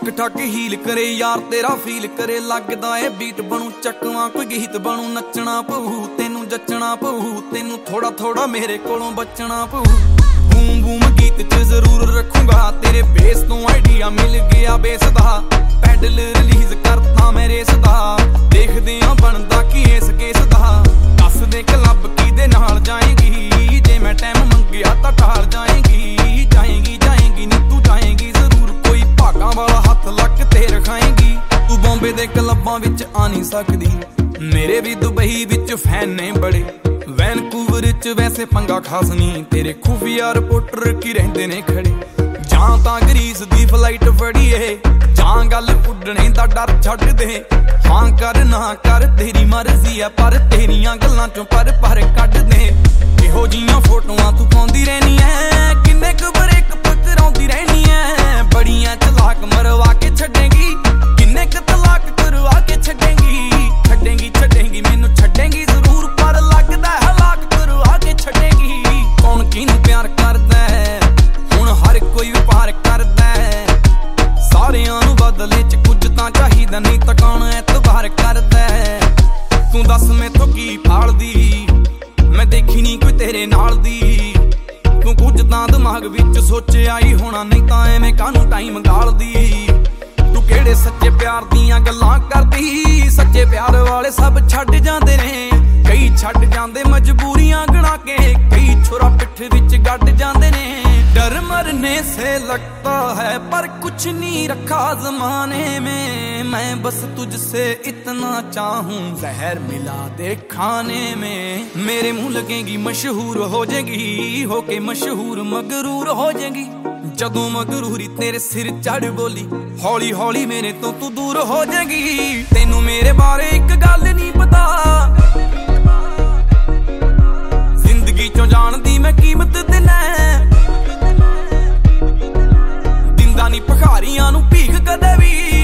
ठक ठक हील करे यार तेरा फील करे लगदा ए बीट बनू चकवा कोई गीत बनू नचना पऊ तेनू जचना पऊ तेनू थोड़ा थोड़ा मेरे कोलों बचना पऊ बूम बूम गीत च जरूर रखूंगा तेरे बेस तो आइडिया मिल गया बेस दा पैडल रिलीज करता मैं रेस दा देखदे आ बनदा की इस केस दा दस दे क्लब कीदे नाल जाएगी जे मैं टाइम मंगिया तां टाल जाएगी जाएगी जाएगी नी तू जाएगी जरूर कोई भागां वाला हत्थ लक ते रखाएगी तू बॉम्बे दे क्लबां विच आ नहीं सकदी मेरे भी दुबई विच फैन ने बड़े वैनकूवर च वैसे पंगा खास नहीं तेरे खुफिया रिपोर्टर की रहंदे ने खड़े जां तां ग्रीस दी फ्लाइट फड़ीए जां गल उड्डणे दा डर छड्ड दे हां कर ना कर तेरी मर्जी है पर तेरियां गल्लां चों पर कढ दे इहो जियां फोटोआं तू पाउंदी रहनी है किन्ने क ब्रेक पकड़ाउंदी रहनी है बड़ियां चलाक मरवा के छड्डेगी किन्ने क तलाक करवा के छड्डेगी छड्डेगी छड्डेगी मैनू छड्डेगी जरूर पर लगदा हलाक करवा के छड्डेगी कौन किनू प्यार करदा है हुण हर कोई व्यापार करदा है सारियां नू बदले च कुछ तां चाहीदा नहीं तां कौन एतबार करदा है तू दस मैथों की फालदी मैं देखी नहीं कोई तेरे नाल दी तू कुछ तां दिमाग विच सोचिया ही होना नहीं तां एवें कानू टाइम गालदी तू केड़े सच्चे प्यार दियां गल्लां करदी सच्चे प्यार वाले सब छड्ड जांदे ने कई छड्ड जांदे मजबूरियां गणा के कई छोरा पिठ विच गड्ड जांदे ने डर मरने से लगता है पर कुछ नहीं रखा ज़माने में मैं बस तुझसे इतना चाहूं जहर मिला दे खाने में मेरे मुंह लगेगी मशहूर हो जाएगी होके मशहूर मगरूर हो जाएगी जदों मगरूरी तेरे सिर चढ़ बोली हौली हौली मेरे तो तू दूर हो जाएगी तेनू मेरे बारे एक गल नहीं पता जिंदगी चों जानदी मैं कीमत देना दिंदा नहीं भखारियां नू भीख कदे भी